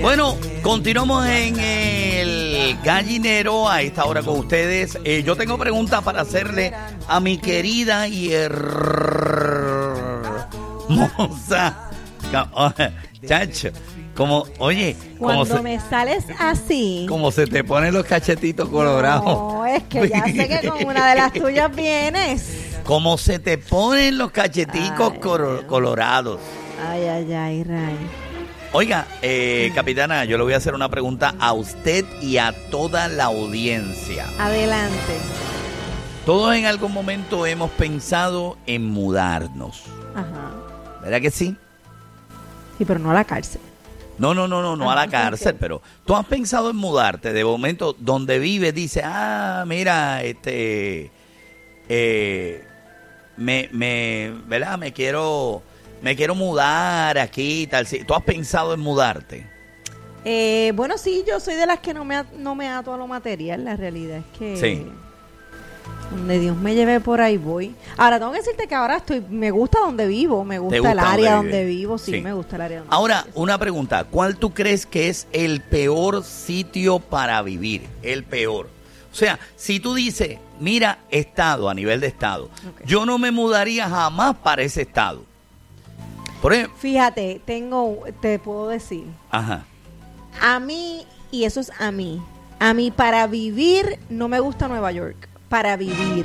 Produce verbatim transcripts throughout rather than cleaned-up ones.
Bueno, continuamos en el gallinero a esta hora con ustedes. Eh, yo tengo preguntas para hacerle a mi querida y hermosa chacho. Como, oye, cuando como se, me sales así, como se te ponen los cachetitos colorados. No, es que ya sé que con una de las tuyas vienes. Como se te ponen los cacheticos Ay, cor- colorados. Ay, ay, ay, Ray. Oiga, eh, capitana, yo le voy a hacer una pregunta a usted y a toda la audiencia. Adelante. Todos en algún momento hemos pensado en mudarnos. Ajá. ¿Verdad que sí? Sí, pero no a la cárcel. No, no, no, no, no a la cárcel, okay. pero tú has pensado en mudarte de momento donde vives, dice, ah, mira, este, eh, me, me, ¿verdad? Me quiero, me quiero mudar aquí, tal, sí. ¿Tú has pensado en mudarte? Eh, bueno, sí, yo soy de las que no me, no me ato a lo material, la realidad es que... Sí. Donde Dios me lleve por ahí voy. Ahora, tengo que decirte que ahora estoy, me gusta donde vivo, me gusta, gusta el área donde donde vive? vivo, sí, Sí. me gusta el área donde Ahora, vivo. una pregunta, ¿cuál tú crees que es el peor sitio para vivir? El peor. O sea, si tú dices, mira, estado, a nivel de estado, Okay. yo no me mudaría jamás para ese estado. Por ejemplo, Fíjate, tengo, te puedo decir, ajá. a mí, y eso es a mí, a mí para vivir no me gusta Nueva York, para vivir.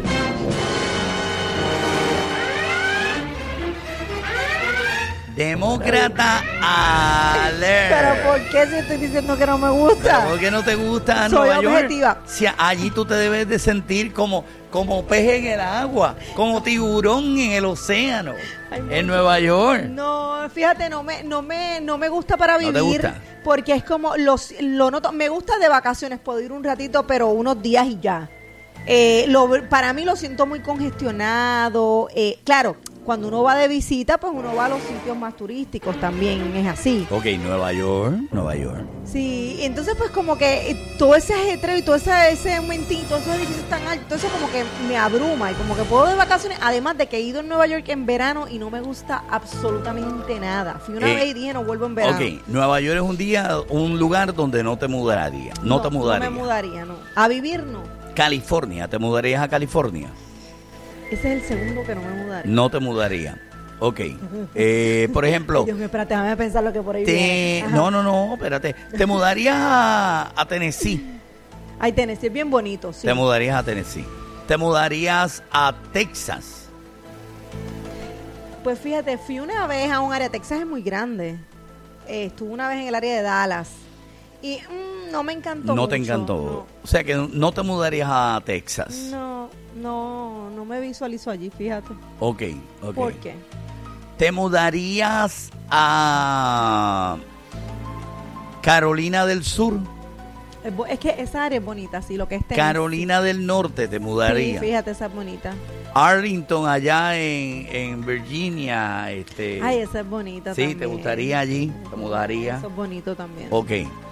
Demócrata alert. Pero ¿por qué si estoy diciendo que no me gusta? ¿Por qué no te gusta Soy Nueva York? objetiva. Si allí tú te debes de sentir como, como pez en el agua, como tiburón en el océano, Ay, en mucho. Nueva York. No, fíjate, no me, no me, no me gusta para ¿No vivir. te gusta? Porque es como, los, lo noto, me gusta de vacaciones, puedo ir un ratito, pero unos días y ya. Eh, lo, para mí lo siento muy congestionado. Eh, claro, cuando uno va de visita, pues uno va a los sitios más turísticos también, es así. Ok, Nueva York, Nueva York. Sí, entonces pues como que eh, todo ese ajetreo y todo ese, ese momentito, esos edificios tan altos, eso como que me abruma y como que puedo de vacaciones, además de que he ido en Nueva York en verano y no me gusta absolutamente nada. Fui una Eh, vez y dije no vuelvo en verano. Ok, Nueva York es un día, un lugar donde no te mudarías. No, te mudarías. No me mudaría, no. A vivir no. California, ¿te mudarías a California? Ese es el segundo que no me mudaría. No te mudaría. Ok. Eh, por ejemplo, Ay, Dios mío, espérate, déjame pensar lo que por ahí te, viene. Ajá. no, no, no, espérate. ¿Te mudarías a, a Tennessee? Ay, Tennessee es bien bonito, sí. Te mudarías a Tennessee. ¿Te mudarías a Texas? Pues fíjate, fui una vez a un área, Texas es muy grande. Eh, estuve una vez en el área de Dallas. Y mm, no me encantó No te mucho, encantó. no. O sea que no te mudarías a Texas. No, no, no me visualizo allí, fíjate. Ok, ok. ¿Por qué? ¿Te mudarías a Carolina del Sur? Es, bo- es que esa área es bonita, sí, lo que es Tennessee. Carolina del Norte te Sí, mudarías. fíjate, esa es bonita. Arlington allá en, en Virginia. Este, Ay, esa es bonita sí, también. ¿te gustaría allí? ¿Te mudarías? Eso es bonito también. Ok.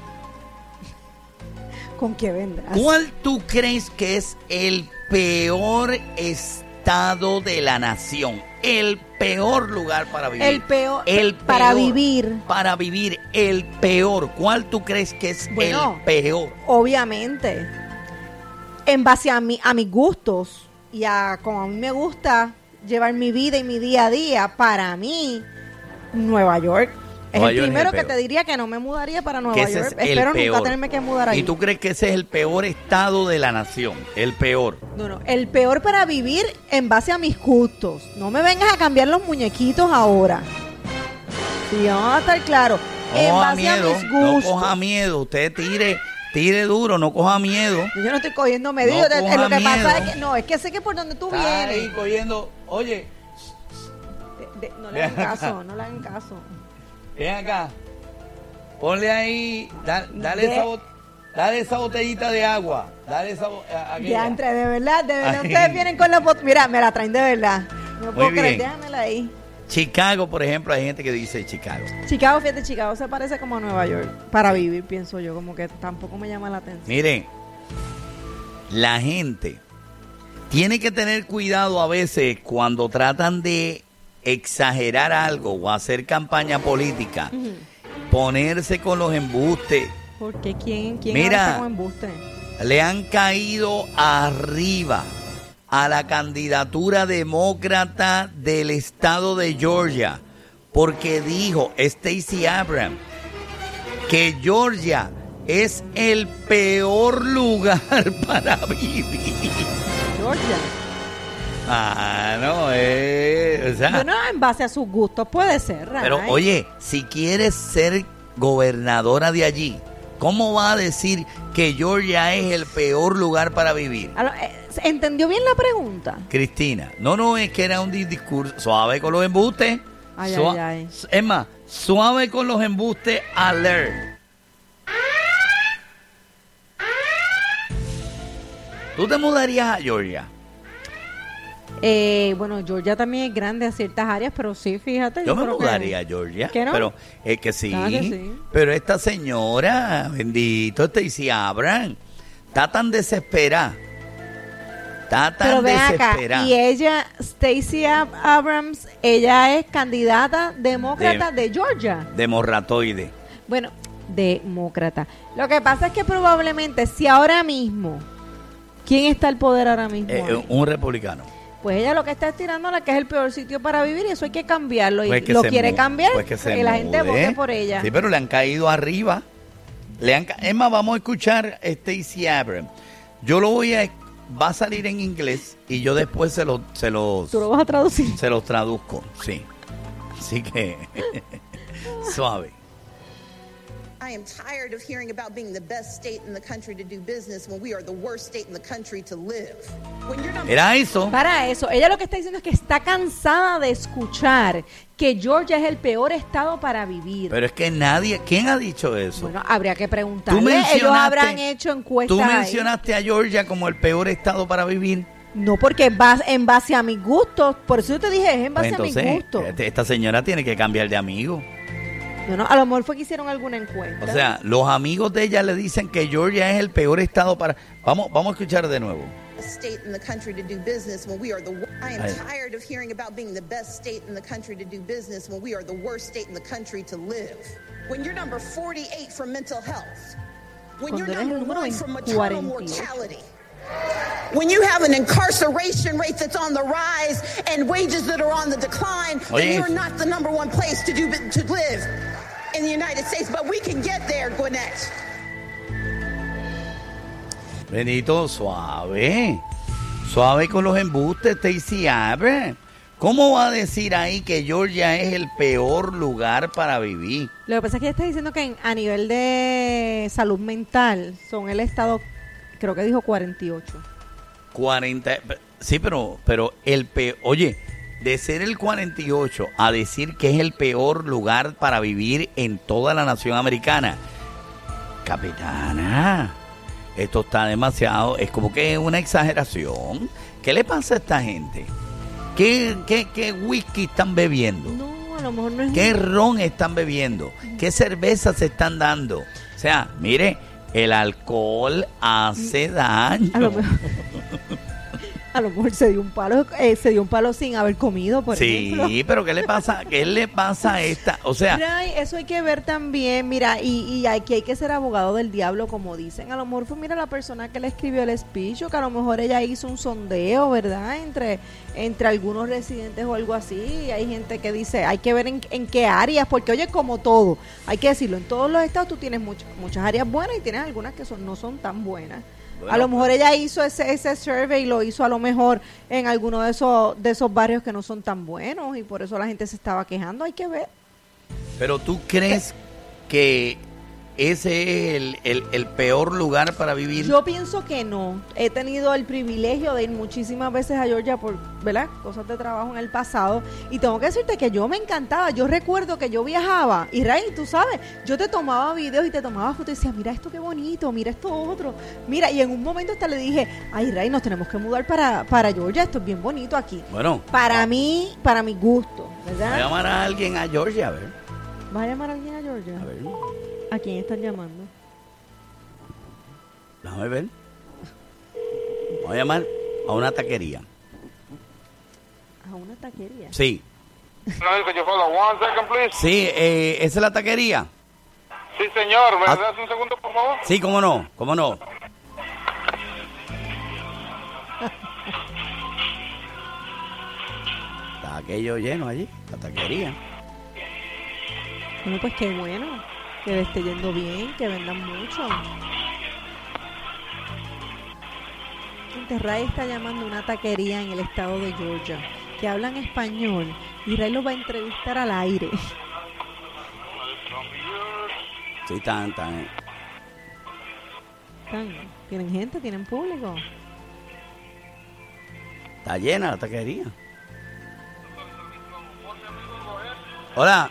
¿Con qué vendrás? ¿Cuál tú crees que es el peor estado de la nación? El peor lugar para vivir. El peor, El para peor. vivir. Para vivir, el peor. ¿Cuál tú crees que es Bueno, el peor? Obviamente, en base a, mi, a mis gustos y a como a mí me gusta llevar mi vida y mi día a día, para mí, Nueva York es Nueva el York es primero el que peor. te diría que no me mudaría para Que Nueva ese York. es el Espero peor. nunca tenerme que mudar ahí. ¿Y tú crees que ese es el peor estado de la nación? El peor. No, no, el peor para vivir en base a mis gustos. No me vengas a cambiar los muñequitos ahora. Sí, vamos a estar claros. En No coja base a miedo, mis no gustos. coja miedo. Usted tire, tire duro, no coja miedo. Yo no estoy cogiendo medidas. No Es- coja lo que pasa miedo. es que no, es que sé que por donde tú Está ahí vienes. cogiendo. Oye, De- de- no le hagan Ven acá. caso, no le hagan caso. ven acá. Ponle ahí, da- dale, De- esa, bot- dale esa botellita de agua. Dale esa bo- a- aquella. Ya entre, de verdad, de verdad. Ay. Ustedes vienen con la foto. Mira, me la traen de verdad. No puedo creer, bien. déjamela ahí. Chicago, por ejemplo, hay gente que dice Chicago. Chicago, fíjate, Chicago se parece como a Nueva York. Para vivir, pienso yo, como que tampoco me llama la atención. Miren, la gente tiene que tener cuidado a veces cuando tratan de exagerar algo o hacer campaña política. Ujú. ponerse con los embustes. ¿Por qué? ¿Quién, quién Mira, habla con embuste? Le han caído arriba a la candidatura demócrata del estado de Georgia, porque dijo Stacey Abrams que Georgia es el peor lugar para vivir. Georgia. Ah, no, eh, o sea, Bueno, en base a sus gustos puede ser, Ray. pero oye, si quieres ser gobernadora de allí, ¿cómo va a decir que Georgia es el peor lugar para vivir? A lo- eh, ¿Entendió bien la pregunta? Cristina, no, no, es que era un di- discurso suave con los embustes. Ay, Sua- ay, ay. Es más, suave con los embustes, alert. ¿Tú te mudarías a Georgia? Eh, bueno, Georgia también es grande a ciertas áreas, pero sí, fíjate. Yo me creo que- mudaría a Georgia. ¿Que no? Pero es que sí, Claro que sí. Pero esta señora, bendito, Stacey Abrams, está tan desesperada. Está tan Pero ven acá, desesperada. y ella, Stacey Ab- Abrams, ella es candidata demócrata de, Georgia. De morratoide. Bueno, demócrata. Lo que pasa es que probablemente, si ahora mismo, ¿quién está al poder ahora mismo? Eh, ahí? un republicano. Pues ella lo que está estirando a la que es el peor sitio para vivir y eso hay que cambiarlo. Y Pues que lo se quiere mu- cambiar pues que se y la gente mude. vote por ella. Sí, pero le han caído arriba. Le han ca- es más, vamos a escuchar a Stacey Abrams. Yo lo voy a... Va a salir en inglés y yo después se, lo, se los... ¿Tú lo vas a traducir? Se los traduzco, sí. Así que... suave. I am tired of hearing about being the best state in the country to do business when we are the worst state in the country to live. When you're not Era eso. Para eso, ella lo que está diciendo es que está cansada de escuchar que Georgia es el peor estado para vivir. Pero es que nadie... ¿Quién ha dicho eso? Bueno, habría que Tú preguntarle. mencionaste- Ellos habrán hecho encuestas. Tú ahí. mencionaste a Georgia como el peor estado para vivir. No, porque va en base a mis gustos. Por eso yo te dije, es en base Pues a mis entonces, gustos. este- esta señora tiene que cambiar de amigo. Bueno, a lo mejor fue que hicieron alguna encuesta. O sea, los amigos de ella le dicen que Georgia es el peor estado para... Vamos, vamos a escuchar de nuevo. the state in the country to do business when we are the wor- I am Ay. tired of hearing about being the best state in the country to do business when we are the worst state in the country to live. When you're number forty-eight for mental health. When you're Cuando eres el number número one for maternal cuarenta y ocho. mortality. When you have an incarceration rate that's on the rise and wages that are on the decline, Oye. then you're not the number one place to do to live in the United States. But we can get there, Gwinnett. Benito, suave. Suave con los embustes, Stacey Abrams. ¿Cómo va a decir ahí que Georgia es el peor lugar para vivir? Lo que pasa es que ella está diciendo que en- a nivel de salud mental son el estado, creo que dijo cuarenta y ocho. cuarenta, sí, pero, pero el peor, oye, de ser el cuarenta y ocho a decir que es el peor lugar para vivir en toda la nación americana, capitana, esto está demasiado, es como que es una exageración. ¿Qué le pasa a esta gente? ¿Qué, qué, qué whisky están bebiendo? No, a lo mejor no es... ¿Qué ron están bebiendo? ¿Qué cerveza se están dando? O sea, mire, el alcohol hace daño. A lo mejor, a lo mejor se dio un palo, eh, se dio un palo sin haber comido, por ejemplo. Sí, pero ¿qué le pasa? ¿Qué le pasa a esta? O sea, Ray, eso hay que ver también, mira, y, y aquí hay que ser abogado del diablo, como dicen. A lo mejor fue, mira, la persona que le escribió el speech, o que a lo mejor ella hizo un sondeo, ¿verdad? Entre, entre algunos residentes o algo así. Y hay gente que dice, hay que ver en, en qué áreas, porque oye, como todo, hay que decirlo, en todos los estados tú tienes muchas muchas áreas buenas y tienes algunas que son no son tan buenas. Bueno, a lo mejor ella hizo ese ese survey y lo hizo a lo mejor en alguno de esos de esos barrios que no son tan buenos y por eso la gente se estaba quejando. Hay que ver. pero ¿tú crees que ese es el, el, el peor lugar para vivir? Yo pienso que no. He tenido el privilegio de ir muchísimas veces a Georgia por, ¿verdad? Cosas de trabajo en el pasado. Y tengo que decirte que yo me encantaba. Yo recuerdo que yo viajaba. Y Ray, tú sabes, yo te tomaba videos y te tomaba fotos y decía, mira esto qué bonito, mira esto otro. Mira, y en un momento hasta le dije, ay Ray, nos tenemos que mudar para, para Georgia. Esto es bien bonito aquí. Bueno, Para mí, para mi gusto, voy a ¿verdad? llamar a alguien a Georgia, a ver. ¿Vas a llamar a alguien a Georgia? A ver, ¿A quién están llamando? déjame ver. Voy a llamar a una taquería. A una taquería. Sí, Could you hold on one second, please? sí, eh, ¿esa es la taquería? Sí, señor. ¿Me Ah. das un segundo, por favor? Sí, cómo no, cómo no. Está aquello lleno allí, la taquería. Bueno, pues qué bueno. Que le esté yendo bien, que vendan mucho. Ray está llamando a una taquería en el estado de Georgia que hablan español y Ray lo va a entrevistar al aire. Sí, tan, tan. Están- ¿Tienen gente? ¿Tienen público? Está llena la taquería. Hola.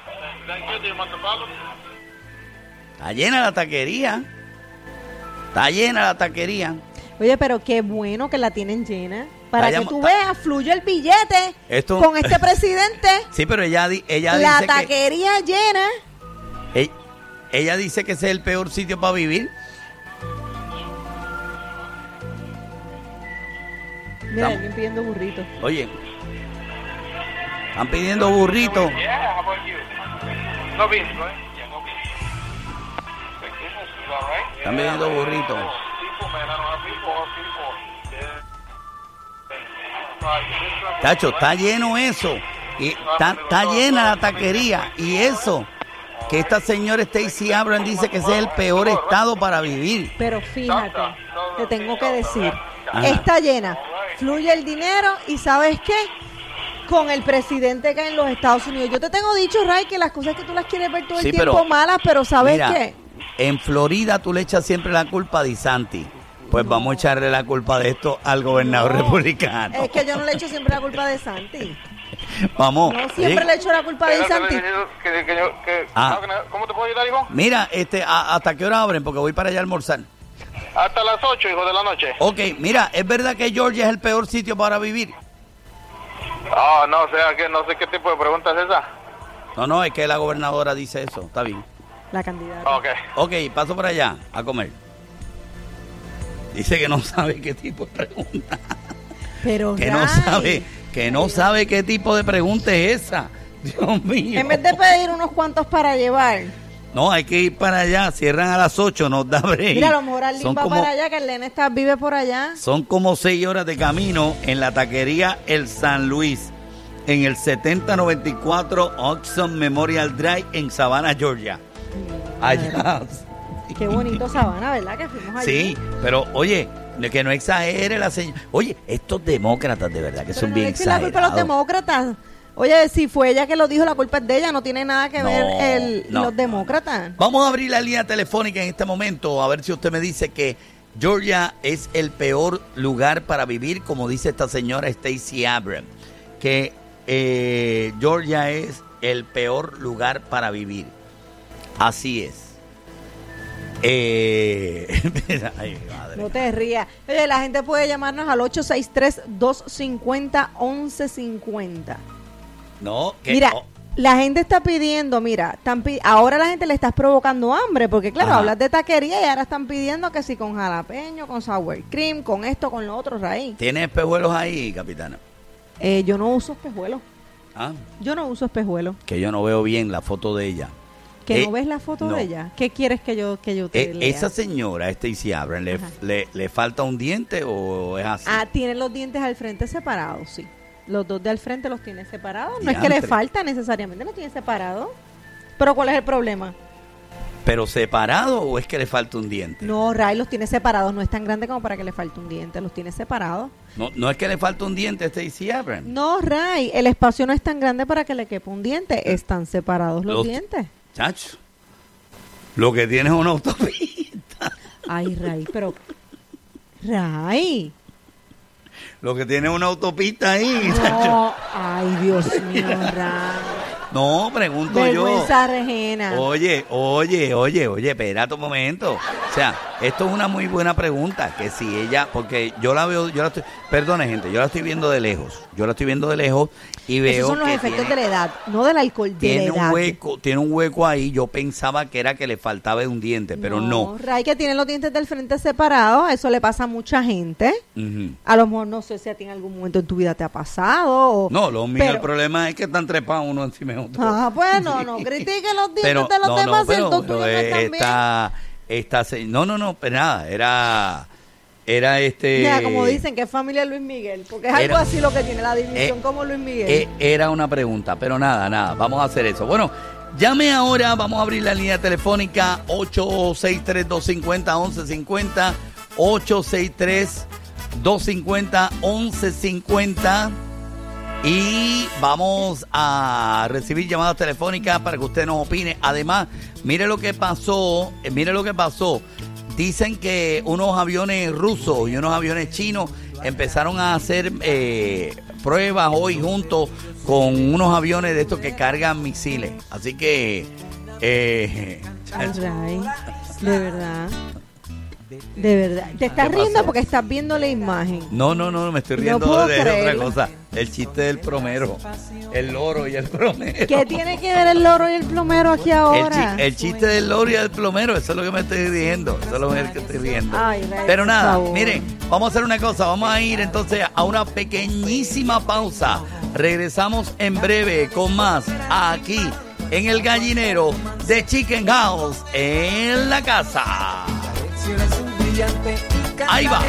Está llena la taquería. Está llena la taquería. Oye, pero qué bueno que la tienen llena. Para Está que llam- tú está- veas, fluye el billete Esto- con este presidente. Sí, pero ella, di- ella La dice que taquería llena. e- ella dice que ese es el peor sitio para vivir. Mira, Estamos- alguien pidiendo burritos. Oye, están pidiendo burritos. Yeah, how about you? No beans, right? Yeah, no beans. Like this is all right? Están pidiendo burritos. People, man, I don't have people, people. Yeah. Right, this one- Tacho, está lleno eso. Y está, está llena la taquería. Y eso, que esta señora Stacey Abrams dice que ese es el peor estado para vivir. Pero fíjate, te tengo que decir, Ajá. está llena, fluye el dinero y ¿sabes qué? Con el presidente que hay en los Estados Unidos. Yo te tengo dicho, Ray, que las cosas que tú las quieres ver todo Sí, el tiempo pero, malas, pero ¿sabes Mira, qué? en Florida tú le echas siempre la culpa a DeSantis. Pues vamos a echarle la culpa de esto al gobernador No, republicano. Es que yo no le echo siempre la culpa de Santi. Vamos. No siempre ¿sí? le echo la culpa de Santi. Que- que yo- que- Ah. ¿Cómo te puedo ayudar, hijo? Mira, este, a- ¿hasta qué hora abren? Porque voy para allá a almorzar. Hasta las ocho, hijo de la noche. Ok, mira, ¿es verdad que Georgia es el peor sitio para vivir? Ah, no, o sea, que no sé qué tipo de pregunta es esa. No, no, es que la gobernadora dice eso. Está bien. La candidata. Ok. Ok, paso por allá a comer. Dice que no sabe qué tipo de pregunta. Pero Que no Ray, sabe, que no sabe qué tipo de pregunta es esa. Dios mío. en vez de pedir unos cuantos para llevar, No, hay que ir para allá. Cierran a las ocho, nos da break. mira, a lo mejor Arlene Son va como- para allá, que el nene está, vive por allá. Son como seis horas de camino en la taquería El San Luis, en el setenta noventa y cuatro Oxon Memorial Drive en Savannah, Georgia. Allá. Qué bonito Sabana, ¿verdad? Que fuimos allí. Sí, pero oye, de que no exagere la señora. Oye, estos demócratas de verdad que Pero son no bien le echen la culpa a los exagerados. demócratas. Oye, si fue ella que lo dijo, la culpa es de ella, no tiene nada que No, ver el, no, los demócratas. Vamos a abrir la línea telefónica en este momento, a ver si usted me dice que Georgia es el peor lugar para vivir, como dice esta señora Stacey Abrams, que eh, Georgia es el peor lugar para vivir. Así es. Eh, ay, madre. No te rías. Oye, la gente puede llamarnos al ocho seis tres, dos cinco cero, once cincuenta. No, que Mira, oh, la gente está pidiendo, mira, están pi- ahora la gente le estás provocando hambre, porque claro, Ajá. hablas de taquería y ahora están pidiendo que si con jalapeño, con sour cream, con esto, con lo otro, raíz. ¿tiene espejuelos ahí, capitana? Eh, yo no uso espejuelos. Ah, Yo no uso espejuelos. que yo no veo bien la foto de ella. ¿Que Eh, no ves la foto no. de ella? ¿Qué quieres que yo que yo te Eh, lea? esa señora, Stacey Abrams, ¿le, Ajá. le, le falta un diente o es así? Ah, tiene los dientes al frente separados, sí. Los dos de al frente los tiene separados. No es que le Diantre. falta necesariamente, los tiene separados. Pero ¿cuál es el problema? ¿Pero separado o es que le falta un diente? No, Ray los tiene separados. No es tan grande como para que le falte un diente. Los tiene separados. No, no es que le falta un diente a Stacey Abrams. No, Ray, el espacio no es tan grande para que le quepa un diente. Están separados los, Los- dientes. Chacho, lo que tiene es una autopista. Ay, Ray, pero... Ray. Lo que tiene es una autopista ahí, chacho. No, ay, Dios mío, Ray. No, pregunto yo. Vergüenza ajena. Oye, oye, oye, oye, espérate un momento. O sea, esto es una muy buena pregunta, que si ella, porque yo la veo, yo la estoy, perdone gente, yo la estoy viendo de lejos, yo la estoy viendo de lejos y veo Esos son los que efectos tiene, de la edad, no del alcohol, de tiene la un edad. hueco, tiene un hueco ahí, yo pensaba que era que le faltaba de un diente, pero no. Ray, que tiene los dientes del frente separados, eso le pasa a mucha gente. Ujú. A lo mejor no sé si a ti en algún momento en tu vida te ha pasado. O, No, lo mío, pero- el problema es que están trepados uno encima de bueno. Ah, pues no, no critique los dientes Pero, de los no, demás, no, pero, el tuyo pero, no eh, están bien. esta, esta, se- no, no, no, pero nada, era, era este... Mira, como dicen que es familia Luis Miguel, porque es algo era- así lo que tiene la división eh, como Luis Miguel. Eh, era una pregunta, pero nada, nada, vamos a hacer eso. Bueno, llame ahora, vamos a abrir la línea telefónica ocho seis tres, dos cinco cero, once cincuenta, ocho seis tres, dos cinco cero, once cincuenta y vamos a recibir llamadas telefónicas para que usted nos opine. Además, mire lo que pasó, eh, mire lo que pasó. Dicen que unos aviones rusos y unos aviones chinos empezaron a hacer eh, pruebas hoy junto con unos aviones de estos que cargan misiles. Así que... Eh, Ay, Ray, de verdad. De verdad. Te estás ¿Qué riendo pasó? porque estás viendo la imagen. no, no, no, me estoy No riendo puedo de, de otra creerlo. cosa. El chiste del plomero. El loro y el plomero. ¿Qué tiene que ver el loro y el plomero aquí El, ahora? chi- el chiste del loro y del plomero, eso es lo que me estoy riendo. Eso es lo que estoy riendo. Ay, Ray, Pero por nada, favor. miren, vamos a hacer una cosa. Vamos a ir entonces a una pequeñísima pausa. Regresamos en breve con más aquí en el gallinero de Chicken House en la casa. Ahí va.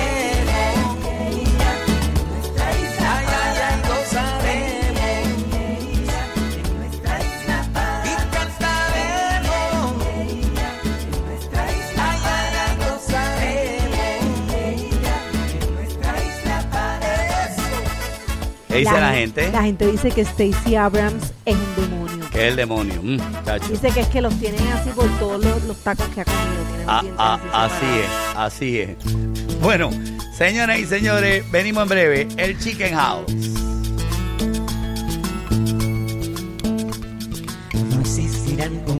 ¿Qué dice la, gente? La gente dice que Stacey Abrams es un demonio. Que es el demonio. Mm, chacho. Dice que es que los tienen así por todos los, los tacos que ha comido. Tienen Ah, dientes ah, así así separados. es, así es. Bueno, señoras y señores, venimos en breve. El Chicken House. No existirán